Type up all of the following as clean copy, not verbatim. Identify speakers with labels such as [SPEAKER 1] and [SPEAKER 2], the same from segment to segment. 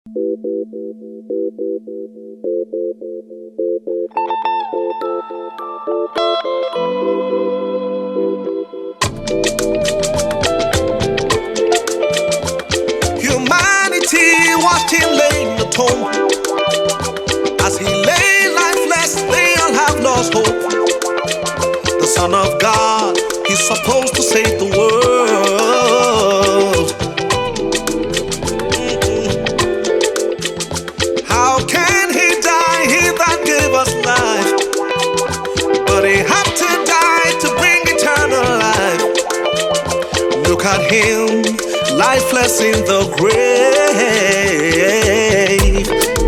[SPEAKER 1] Humanity watched him lay in the tomb. As he lay lifeless, they all have lost hope. The Son of God, he's supposed to save the world. How can he die, he that gave us life? But he had to die to bring eternal life. Look at him, lifeless in the grave.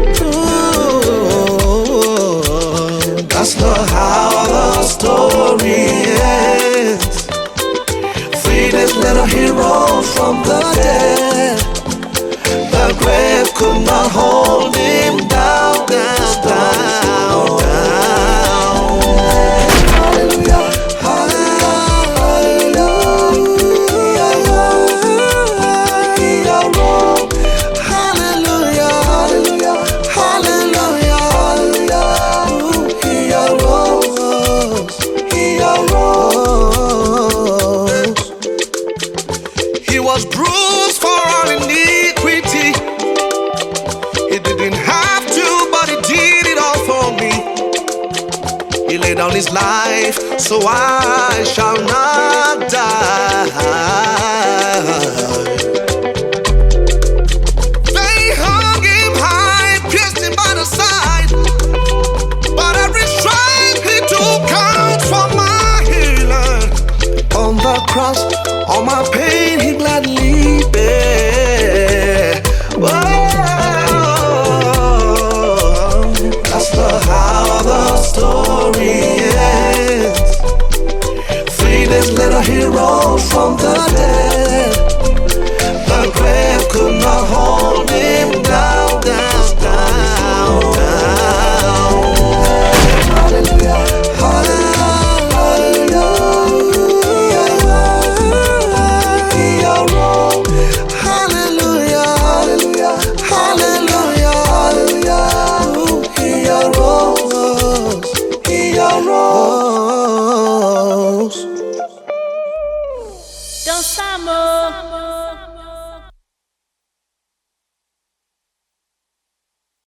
[SPEAKER 1] Ooh, that's not how the story ends. Free this little hero from the dead. The grave could not hold him down, down, down, down. Hallelujah, hallelujah, hallelujah, hallelujah, hallelujah. He arose, he arose. He was bruised for our iniquity. He didn't have to, but he did it all for me. He laid down his life so I shall not die.